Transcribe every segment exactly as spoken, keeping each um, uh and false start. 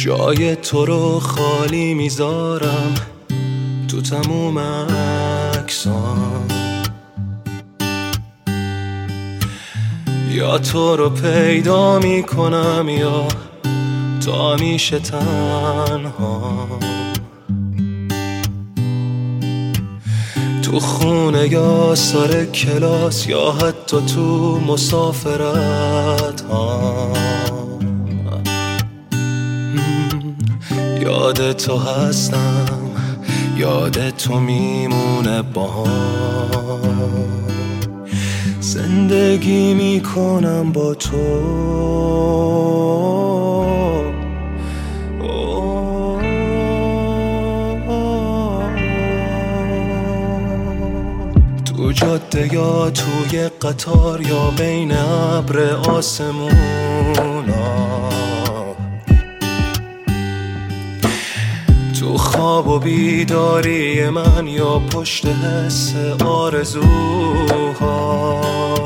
جای تو رو خالی میذارم تو تموم عکسام، یا تو رو پیدا میکنم یا تو همیشه تنها. تو خونه یا سر کلاس یا حتی تو مسافرت ها، یاد تو هستم، یاد تو میمونه باهام، زندگی میکنم با تو. تو جاده یا توی قطار یا بین ابر آسمونا، تو خواب و بیداری من یا پشت حس آرزوها،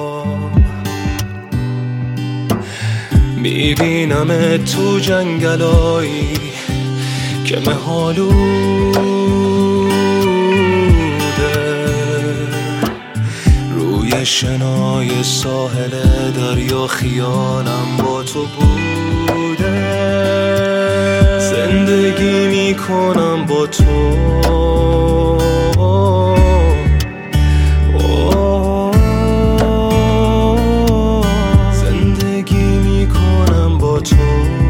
میبینم تو جنگلایی که مه‌آلوده، روی شنای ساحل دریا خیالم با تو بوده، زندگی میکنم با تو. زندگی میکنم با تو.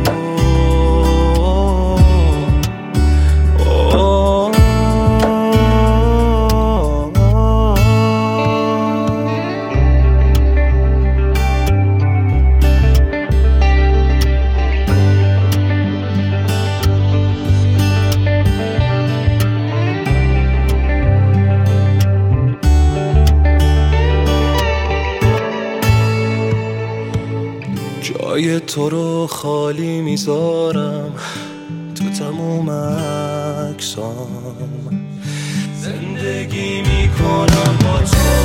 جای تو رو خالی میذارم تو تموم عکسام، زندگی میکنم با تو.